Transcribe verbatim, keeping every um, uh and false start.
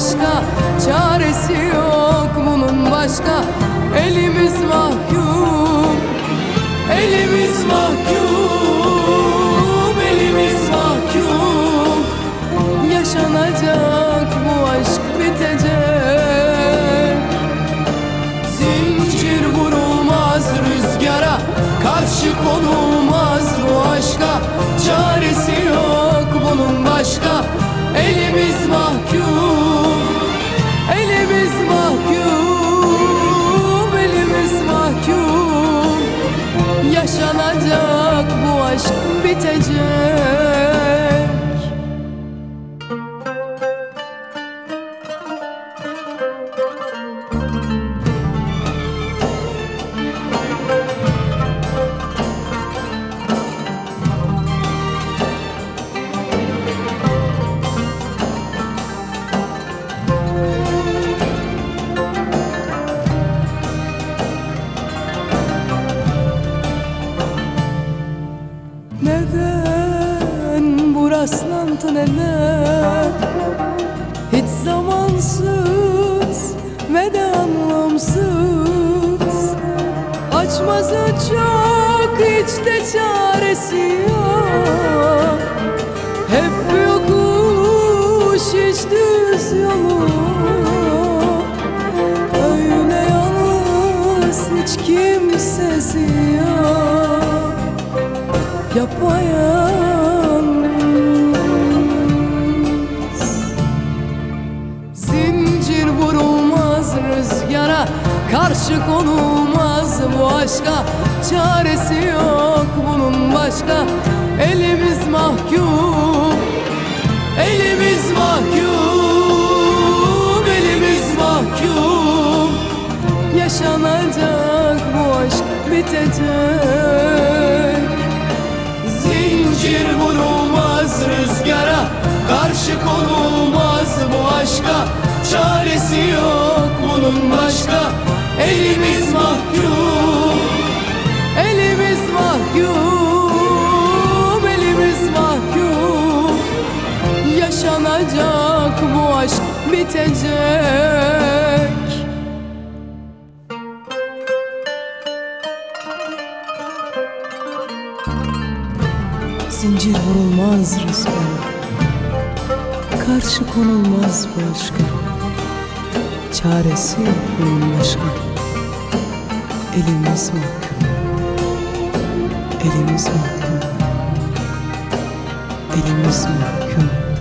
başka, çaresi yok bunun başka. Elimiz mahkum, elimiz mahkum, elimiz mahkum. Yaşanacak bu aşk bitecek. Zincir vurulmaz rüzgara, karşı konulmaz bu aşka. Çaresi yok bunun başka. Elimiz mahkum, elimiz mahkum, elimiz mahkum. Yaşanacak bu aşk bitecek. Neden bu rastlantı, neden hiç zamansız ve de anlamsız? Açmazı çok, hiç de çaresi yok. Hep yokuş, hiç düz yolu. Öyle yalnız, hiç kimsesi yok. Yapayalnız. Zincir vurulmaz rüzgara, karşı konulmaz bu aşka. Çaresi yok bunun başka. Elimiz mahkum, elimiz mahkum, elimiz mahkum. Yaşanacak bu aşk bitecek. Zincir vurulmaz rüzgara, karşı konulmaz bu aşka. Çaresi yok bunun başka. Elimiz mahkum, elimiz mahkum, elimiz mahkum. Yaşanacak bu aşk bitecek. Zincir vurulmaz rüzgara, karşı konulmaz bu aşka. Çaresi yok bunun başka. Elimiz mahkum, elimiz mahkum, elimiz mahkum.